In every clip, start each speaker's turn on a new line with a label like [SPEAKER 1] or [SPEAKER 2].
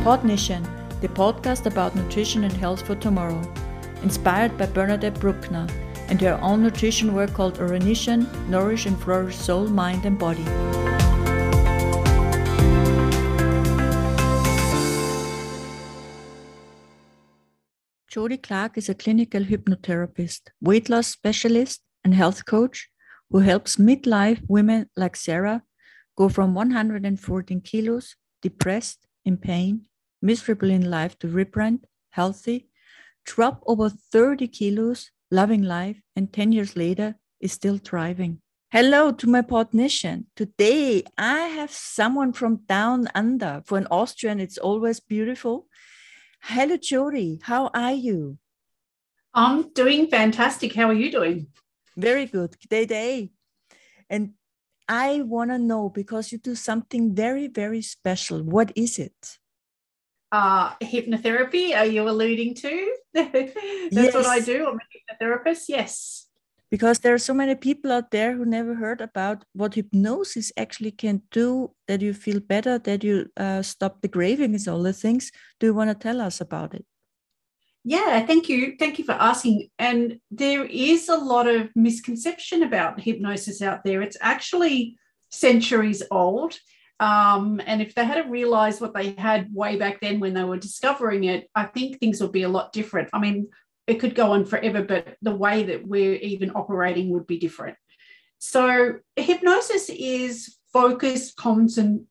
[SPEAKER 1] Podnition, the podcast about nutrition and health for tomorrow, inspired by Bernadette Bruckner and her own nutrition work called Oranition, Nourish and Flourish Soul, Mind and Body. Jody Clark is a clinical hypnotherapist, weight loss specialist, and health coach who helps midlife women like Sarah go from 114 kilos, depressed, in pain, miserable in life, to rebrand, healthy, drop over 30 kilos, loving life, and 10 years later is still thriving. Hello to my Podnition. Today I have someone from down under. For an Austrian, it's always beautiful. Hello, Jody. How are you?
[SPEAKER 2] I'm doing fantastic. How are you doing?
[SPEAKER 1] Very good. Day. And I want to know, because you do something very, very special. What is it?
[SPEAKER 2] Hypnotherapy, are you alluding to? That's
[SPEAKER 1] Yes.
[SPEAKER 2] what I do. I'm a hypnotherapist. Yes.
[SPEAKER 1] Because there are so many people out there who never heard about what hypnosis actually can do, that you feel better, that you stop the cravings, all the things. Do you want to tell us about it?
[SPEAKER 2] Yeah, thank you. Thank you for asking. And there is a lot of misconception about hypnosis out there. It's actually centuries old. And if they hadn't realized what they had way back then when they were discovering it, I think things would be a lot different. I mean, it could go on forever, but the way that we're even operating would be different. So hypnosis is focused concentration,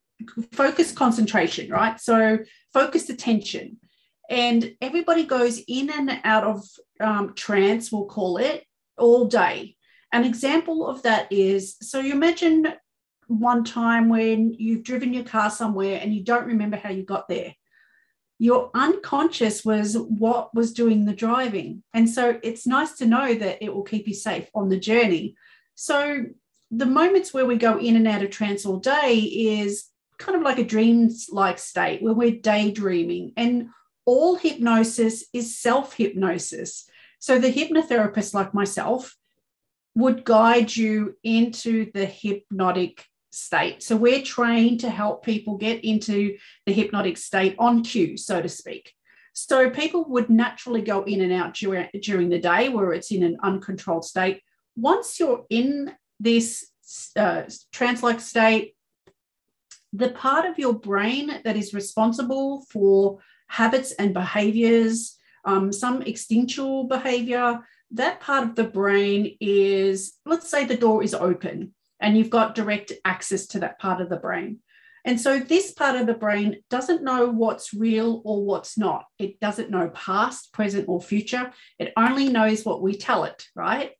[SPEAKER 2] right? So focused attention. And everybody goes in and out of trance, we'll call it, all day. An example of that is, so you imagine one time when you've driven your car somewhere and you don't remember how you got there. Your unconscious was what was doing the driving. And so it's nice to know that it will keep you safe on the journey. So the moments where we go in and out of trance all day is kind of like a dream-like state where we're daydreaming. And all hypnosis is self-hypnosis. So the hypnotherapist like myself would guide you into the hypnotic state. So we're trained to help people get into the hypnotic state on cue, so to speak. So people would naturally go in and out during the day where it's in an uncontrolled state. Once you're in this trance-like state, the part of your brain that is responsible for habits and behaviors, some instinctual behavior, that part of the brain is, let's say the door is open and you've got direct access to that part of the brain. And so this part of the brain doesn't know what's real or what's not. It doesn't know past, present, or future. It only knows what we tell it, right?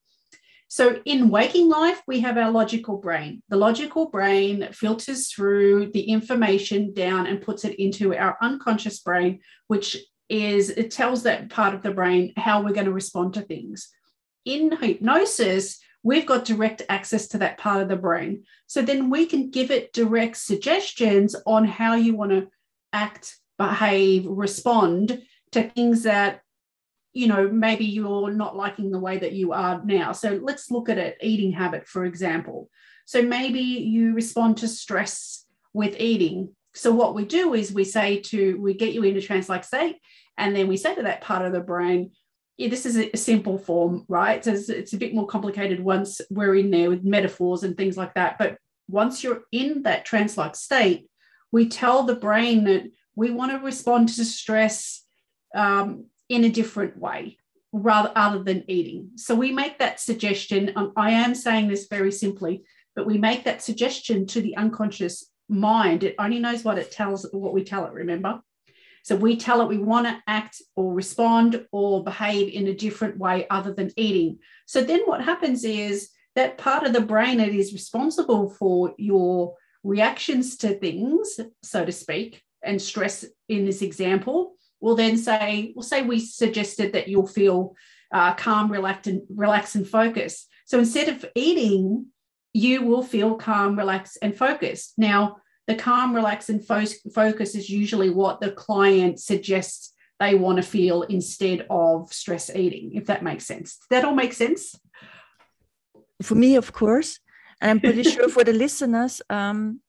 [SPEAKER 2] So in waking life, we have our logical brain. The logical brain filters through the information down and puts it into our unconscious brain, which is, it tells that part of the brain how we're going to respond to things. In hypnosis, we've got direct access to that part of the brain. So then we can give it direct suggestions on how you want to act, behave, respond to things that, you know, maybe you're not liking the way that you are now. So let's look at it, eating habit, for example. So maybe you respond to stress with eating. So what we do is we get you into trance-like state, and then we say to that part of the brain, yeah, this is a simple form, right? So it's a bit more complicated once we're in there with metaphors and things like that. But once you're in that trance-like state, we tell the brain that we want to respond to stress in a different way, rather other than eating. So we make that suggestion. I am saying this very simply, but we make that suggestion to the unconscious mind. It only knows what we tell it, remember? So we tell it we want to act or respond or behave in a different way other than eating. So then what happens is that part of the brain that is responsible for your reactions to things, so to speak, and stress in this example, will then say, we suggested that you'll feel calm, relax and focus. So instead of eating, you will feel calm, relaxed and focused. Now, the calm, relax and focus is usually what the client suggests they want to feel instead of stress eating, if that makes sense. Does that all make sense?
[SPEAKER 1] For me, of course. And I'm pretty sure for the listeners,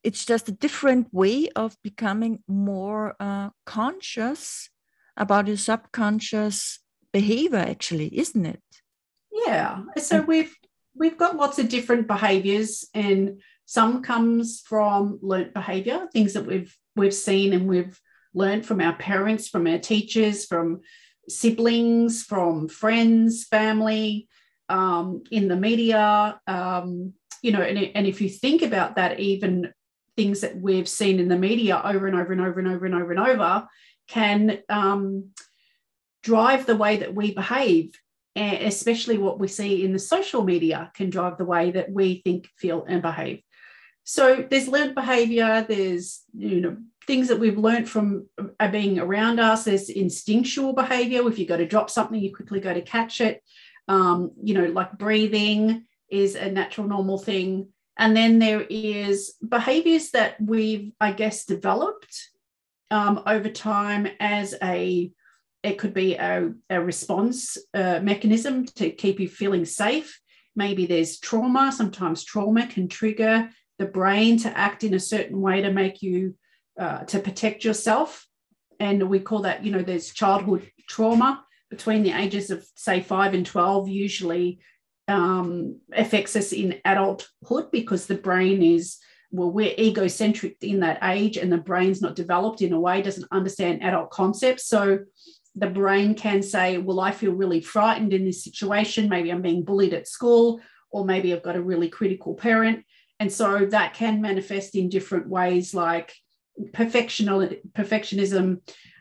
[SPEAKER 1] it's just a different way of becoming more conscious about your subconscious behavior, actually, isn't it?
[SPEAKER 2] Yeah. So we've got lots of different behaviors, and some comes from learnt behavior, things that we've seen and we've learned from our parents, from our teachers, from siblings, from friends, family, in the media, and if you think about that, even things that we've seen in the media over and over and over and over and over and over can drive the way that we behave, and especially what we see in the social media can drive the way that we think, feel, and behave. So there's learned behavior, there's things that we've learned from being around us. There's instinctual behavior. If you go to drop something, you quickly go to catch it. Like breathing is a natural, normal thing. And then there is behaviors that we've, I guess, developed over time as it could be a response mechanism to keep you feeling safe. Maybe there's trauma. Sometimes trauma can trigger the brain to act in a certain way to make you, to protect yourself. And we call that, there's childhood trauma between the ages of, say, 5 and 12, usually affects us in adulthood, because the brain is, we're egocentric in that age, and the brain's not developed in a way, doesn't understand adult concepts. So the brain can say, well, I feel really frightened in this situation. Maybe I'm being bullied at school, or maybe I've got a really critical parent. And so that can manifest in different ways, like perfectionism,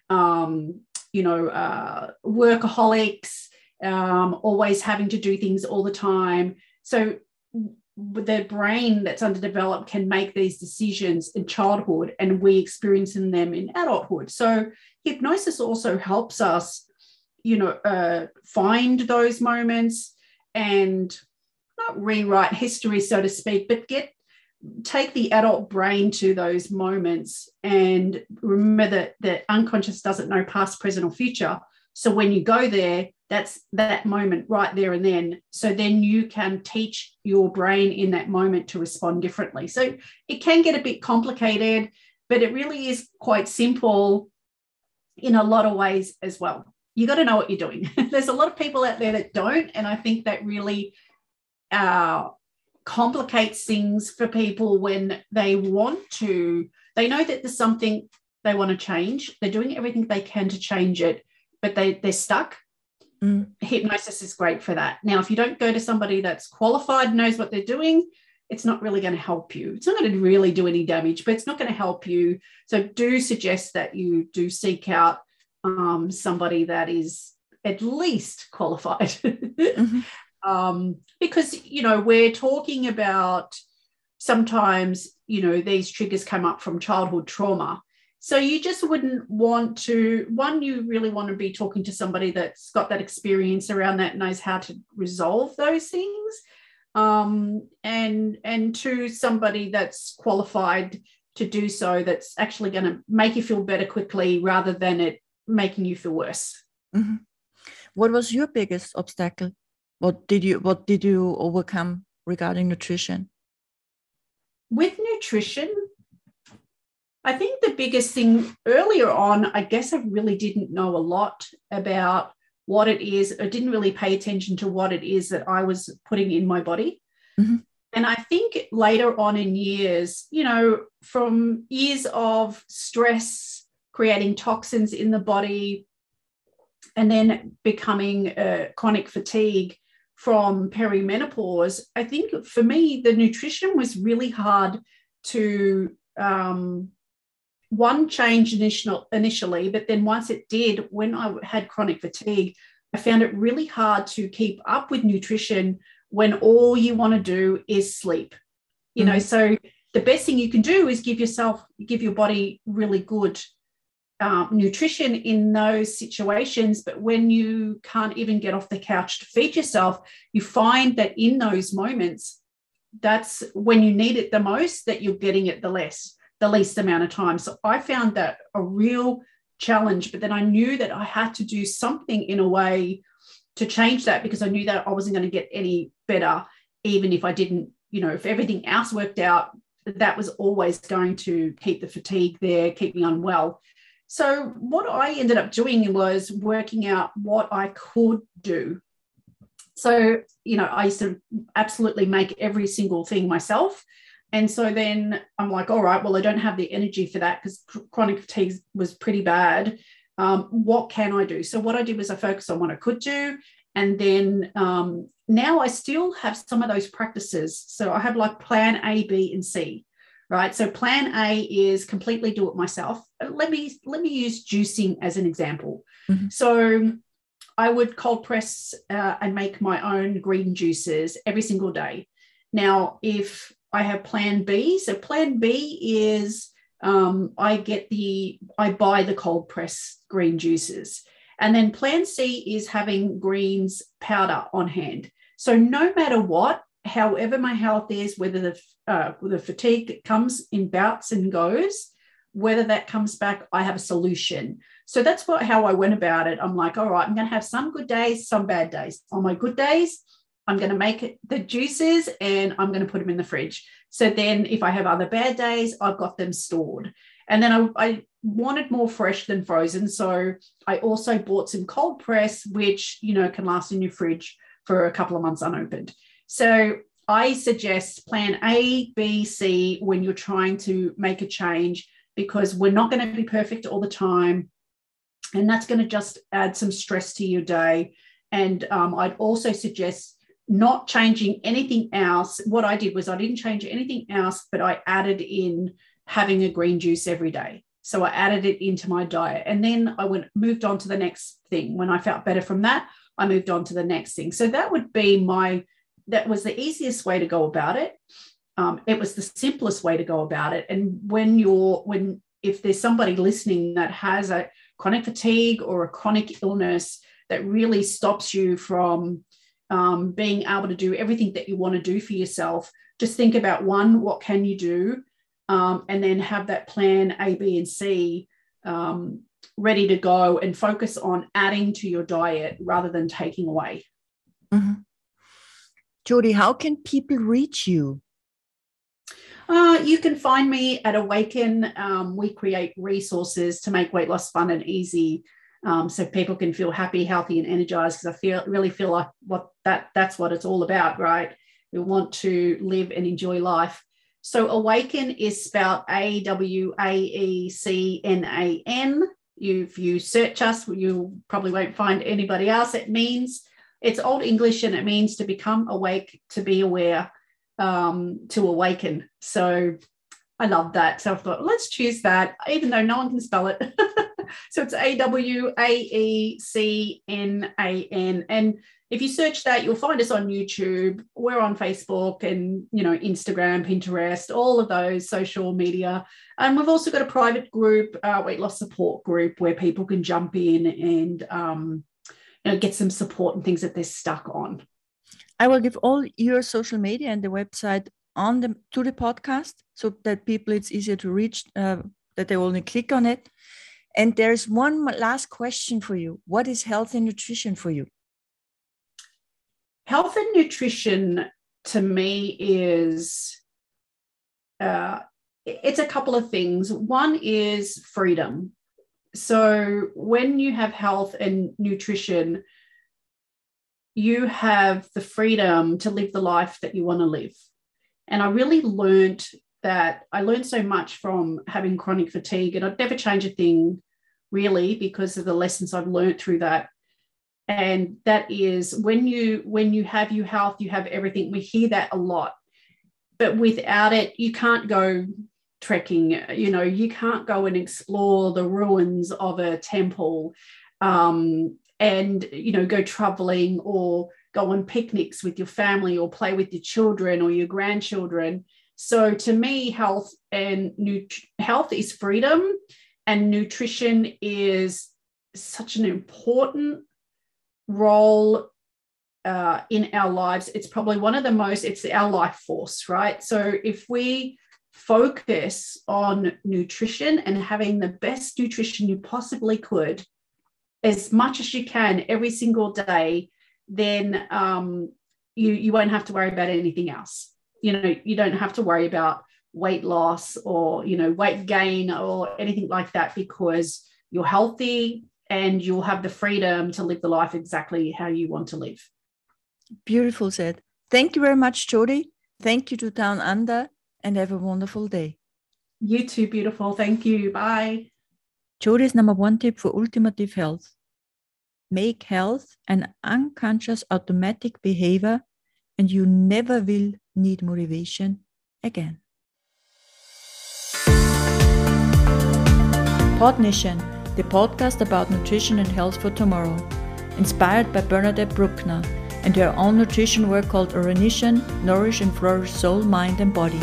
[SPEAKER 2] workaholics, always having to do things all the time. So the brain that's underdeveloped can make these decisions in childhood, and we experience them in adulthood. So hypnosis also helps us, find those moments and not rewrite history, so to speak, but take the adult brain to those moments and remember that the unconscious doesn't know past, present, or future. So when you go there, that's that moment right there and then. So then you can teach your brain in that moment to respond differently. So it can get a bit complicated, but it really is quite simple in a lot of ways as well. You got to know what you're doing. There's a lot of people out there that don't, and I think that really complicates things for people when they know that there's something they want to change. They're doing everything they can to change it, but they're stuck. Hypnosis is great for that. Now, if you don't go to somebody that's qualified, knows what they're doing, it's not really going to help you. It's not going to really do any damage, but it's not going to help you. So do suggest that you do seek out somebody that is at least qualified. Because, we're talking about sometimes, these triggers come up from childhood trauma. So you just wouldn't want to, one, you really want to be talking to somebody that's got that experience around that, knows how to resolve those things. And two, somebody that's qualified to do so, that's actually going to make you feel better quickly rather than it making you feel worse.
[SPEAKER 1] Mm-hmm. What was your biggest obstacle? What did you overcome regarding nutrition?
[SPEAKER 2] With nutrition, I think the biggest thing earlier on, I guess I really didn't know a lot about what it is. I didn't really pay attention to what it is that I was putting in my body. Mm-hmm. And I think later on in years, from years of stress, creating toxins in the body, and then becoming chronic fatigue from perimenopause, I think for me, the nutrition was really hard to change initially, but then once it did, when I had chronic fatigue, I found it really hard to keep up with nutrition when all you want to do is sleep. So the best thing you can do is give your body really good nutrition in those situations. But when you can't even get off the couch to feed yourself, you find that in those moments, that's when you need it the most, that you're getting it the least amount of time. So I found that a real challenge, but then I knew that I had to do something in a way to change that, because I knew that I wasn't going to get any better, even if I didn't, if everything else worked out, that was always going to keep the fatigue there, keep me unwell. So what I ended up doing was working out what I could do. So, I used to absolutely make every single thing myself. And so then I'm like, all right, well, I don't have the energy for that because chronic fatigue was pretty bad. What can I do? So what I did was I focused on what I could do. And then now I still have some of those practices. So I have like plan A, B, and C, right? So plan A is completely do it myself. Let me use juicing as an example. Mm-hmm. So I would cold press and make my own green juices every single day. Now, if I have plan B, so plan B is I buy the cold press green juices. And then plan C is having greens powder on hand. So no matter what, however my health is, whether the fatigue comes in bouts and goes, whether that comes back, I have a solution. So that's how I went about it. I'm like, all right, I'm going to have some good days, some bad days. On my good days, I'm going to make the juices and I'm going to put them in the fridge. So then if I have other bad days, I've got them stored. And then I wanted more fresh than frozen. So I also bought some cold press, which, can last in your fridge for a couple of months unopened. So I suggest plan A, B, C when you're trying to make a change, because we're not going to be perfect all the time. And that's going to just add some stress to your day. And I'd also suggest not changing anything else. What I did was I didn't change anything else, but I added in having a green juice every day. So I added it into my diet. And then I moved on to the next thing. When I felt better from that, I moved on to the next thing. So that would be that was the easiest way to go about it. It was the simplest way to go about it. And if there's somebody listening that has a chronic fatigue or a chronic illness that really stops you from being able to do everything that you want to do for yourself, just think about what can you do? And then have that plan A, B, and C ready to go and focus on adding to your diet rather than taking away.
[SPEAKER 1] Mm-hmm. Jody, how can people reach you?
[SPEAKER 2] You can find me at Awaken. We create resources to make weight loss fun and easy, so people can feel happy, healthy, and energized, because I really feel like that's what it's all about, right? We want to live and enjoy life. So Awaken is spelled AWAECNAN. If you search us, you probably won't find anybody else. It's Old English, and it means to become awake, to be aware, to awaken. So I love that. So I thought, let's choose that, even though no one can spell it. So it's AWAECNAN. And if you search that, you'll find us on YouTube. We're on Facebook and, Instagram, Pinterest, all of those social media. And we've also got a private group, weight loss support group, where people can jump in and, get some support and things that they're stuck on.
[SPEAKER 1] I will give all your social media and the website to the podcast, so that it's easier to reach, that they only click on it. And there's one last question for you. What is health and nutrition for you?
[SPEAKER 2] Health and nutrition to me is, it's a couple of things. One is freedom. So when you have health and nutrition, you have the freedom to live the life that you want to live. And I really learned so much from having chronic fatigue, and I'd never change a thing really, because of the lessons I've learned through that. And that is, when you have your health, you have everything. We hear that a lot, but without it, you can't go trekking. You can't go and explore the ruins of a temple, and go traveling, or go on picnics with your family, or play with your children or your grandchildren. So to me, health is freedom, and nutrition is such an important role in our lives. It's probably it's our life force, right? So if we focus on nutrition and having the best nutrition you possibly could, as much as you can every single day, then you won't have to worry about anything else. You don't have to worry about weight loss or, weight gain or anything like that, because you're healthy and you'll have the freedom to live the life exactly how you want to live.
[SPEAKER 1] Beautiful said. Thank you very much, Jody. Thank you to Down Under, and have a wonderful day.
[SPEAKER 2] You too, beautiful. Thank you. Bye.
[SPEAKER 1] Jody's number one tip for ultimative health. Make health an unconscious automatic behavior, and you never will need motivation again. Podnition, the podcast about nutrition and health for tomorrow, inspired by Bernadette Bruckner and her own nutrition work called Oranition, Nourish and Flourish Soul, Mind and Body.